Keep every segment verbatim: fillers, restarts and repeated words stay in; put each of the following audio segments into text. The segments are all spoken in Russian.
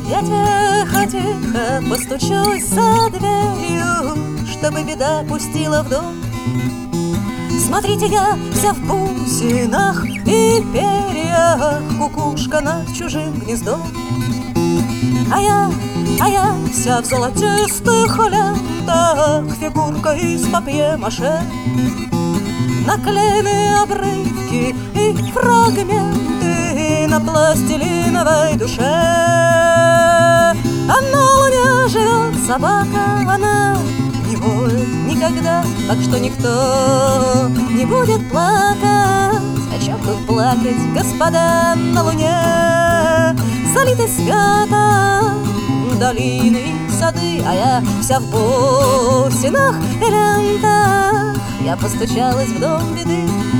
Я тихо-тихо постучусь за дверью, чтобы беда пустила в дом. Смотрите, я вся в бусинах и перьях, кукушка над чужим гнездом. А я, а я вся в золотистых лентах, фигурка из папье-маше. Наклеены обрывки и фрагменты на пластилиновой душе. А на луне живет собака, она не воет никогда, так что никто не будет плакать. О чем тут плакать, господа, на луне? Залиты светом долины и сады, а я вся в бусинах и лентах. Я постучалась в дом беды.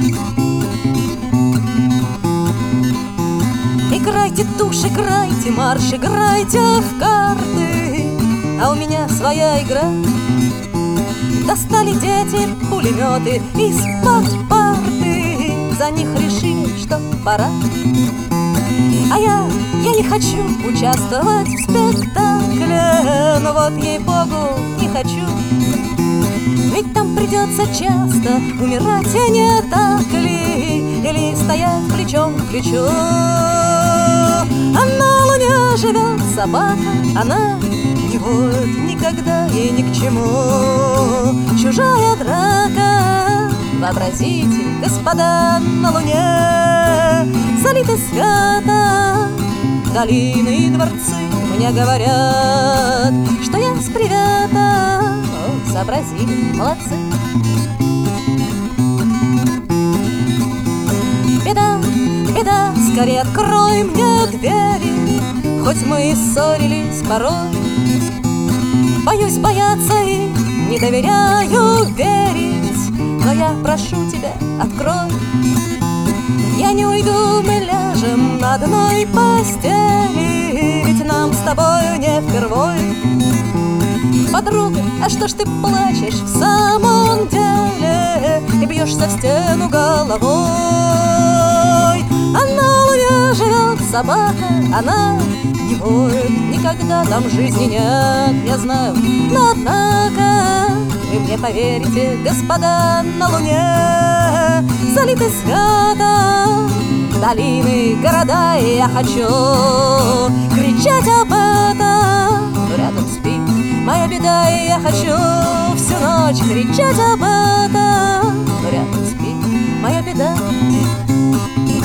Играйте тушь, играйте марш, играйте в карты, а у меня своя игра. Достали дети пулеметы из-под парты, за них решили, что пора. А я, я не хочу участвовать в спектакле, но вот ей-богу не хочу. Ведь там придется часто умирать, а не так ли? Или стоять плечом к плечу. А на луне живет собака, она не воет никогда и ни к чему. Чужая драка, вообразите, господа, на луне залиты светом долины и дворцы. Мне говорят, что я с приветом. О, сообразили, молодцы. Беда, беда, скорее открой мне двери, хоть мы и ссорились порой. Боюсь бояться и не доверяю верить, но я прошу тебя, открой. Я не уйду, мы ляжем на одной постели, ведь нам с тобою не впервой. Подруга, а что ж ты плачешь в самом деле и бьешься в стену головой? А на луне живет собака, она не воет никогда, там жизни нет, я знаю. Но однако вы мне поверите, господа, на луне залиты светом долины, города, и я хочу кричать об этом, но рядом спит моя беда, и я хочу всю ночь кричать об этом, но рядом спит моя беда.